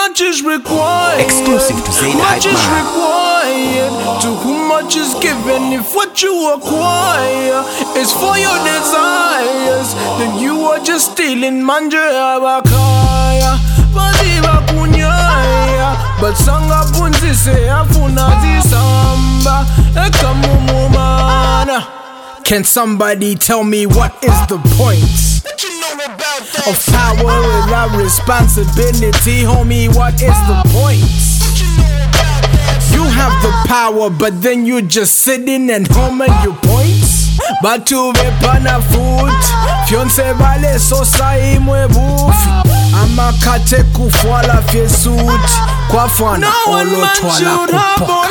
much is required. Exclusive to Zayn Much Hype is Man. required. To whom much is given. If what you acquire is for your desires, then you are just stealing manje abakaya. Baziba kunyaya, but sanga punzi se afuna zisamba. Ekamumumana. Can somebody tell me what is the point of power without responsibility? Homie, what is the point? You have the power, but then you just sitting and home and you point. Batu vepana foot Fiance vale sosa imwe bufi Amakate kufwala fye suit Kwa fwana olo twala kupoka.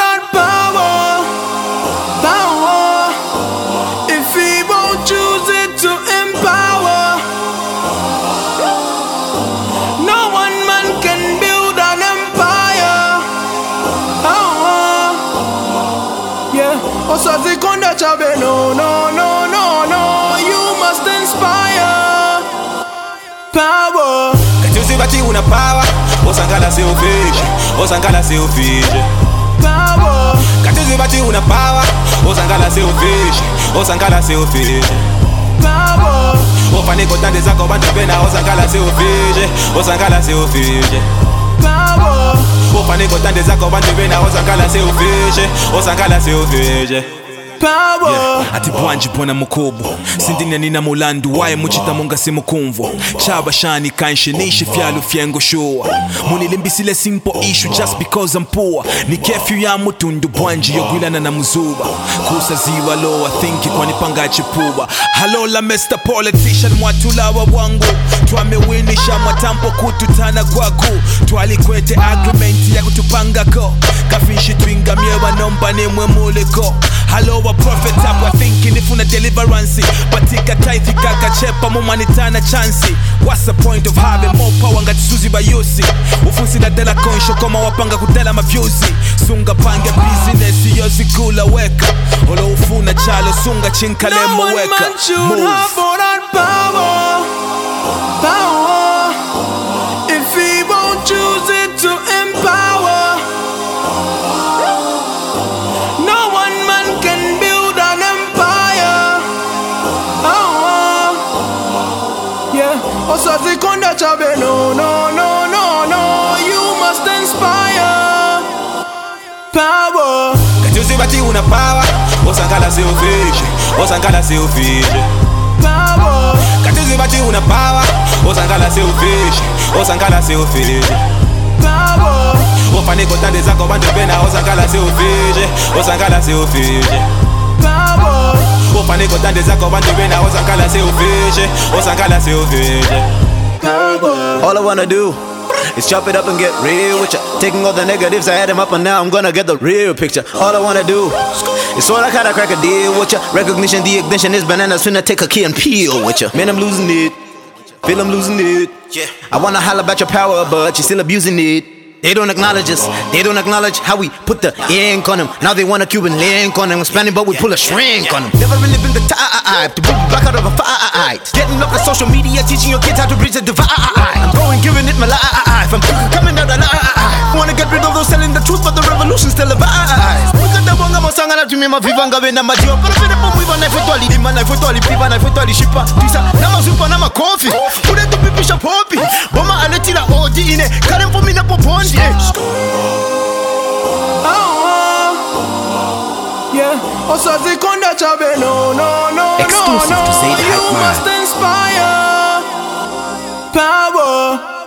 Power if he won't choose it to empower. No one man can build an empire. Yeah, Osazi konda chabe. No, no, no, no, no. You must inspire. Power. Katusi bati una power. Osangala se ofije. Osangala se ofije. Power. Katusi bati una power. Osangala se ofije. Osangala se ofije. Power. Ofane kotande zako bantu pena. Osangala se ofije. Osangala se ofije. Power. Ofane kotande zako bantu pena. Osangala se ofije. Osangala se ofije. Power. Yeah. Ati bwanji pona mukobo Sindine nina mulandu wae muchita munga si mukumvo Chaba shani kanshe nishi fyalu fyengo shua Munilimbisile simple issue just because I'm poor Ni kefyu ya mutundu bwanji yogwilana na muzuba Kusa ziwa loa thinki kwa nipanga chipuba Halola Mr. Politician mwatulawa wangu Twamewinisha mwatampo kututana kwaku Twalikwete agreement ya kutupanga ko Kafinshi twinga miewa nomba ni mwe muliko Hello a prophet up, we're thinking if una deliverance. Batika taithi kaka chepa mumanitana chansi. What's the point of having more power ngati Suzy Bayosi? Ufusi na dela konsho koma wapanga kutela mavyuzi. Sunga pange business yozi kula weka. Olo ufuna chalo sunga chinkalemo weka. No one man should have all that power. Power. If he won't choose it to empower. Osazi konda chabe. No, no, no, no, no. You must inspire. Power. Katusi bati una power. Osangala se ofije. Osangala se ofije. Power. Katusi bati una power. Osangala se ofije. Osangala se ofije. Power. Ofane kotande zako bantu pena. Osangala se ofije. Osangala se ofije. Power. Ofane kotande zako bantu pena. Osangala se ofije. Osangala se ofije. All I wanna do is chop it up and get real with ya. Taking all the negatives, I had them up and now I'm gonna get the real picture. All I wanna do is sort of kinda crack a deal with ya. Recognition, the ignition is bananas, finna take a key and peel with ya. Man, I'm losing it, feel I'm losing it. Yeah. I wanna holler about your power, but you're still abusing it. They don't acknowledge us, they don't acknowledge how we put the ink on them. Now they want a Cuban link on them. I'm Spanish, but we pull a shrink on them. Never really been the type to bring you back out of a fight. Getting up on social media, teaching your kids how to bridge the divide. I'm going, giving it my life. I'm coming out alive. Wanna get rid of those telling the truth, but the revolution's still alive. Look at the one I'm sang out to me, my vivanga when I'm a job. But I'm going to knife with all the man, knife with all the people, knife with all the shipper. Pizza, now I'm super, now I'm coffee. Put it to be bishop poppy. Boma, I let you know, OG in it. Can't for me, not for pond. Yeah. Osazi konda chabe. No, no, no, Exclusive no, to Zayn no. Hype You Man. must inspire. Power.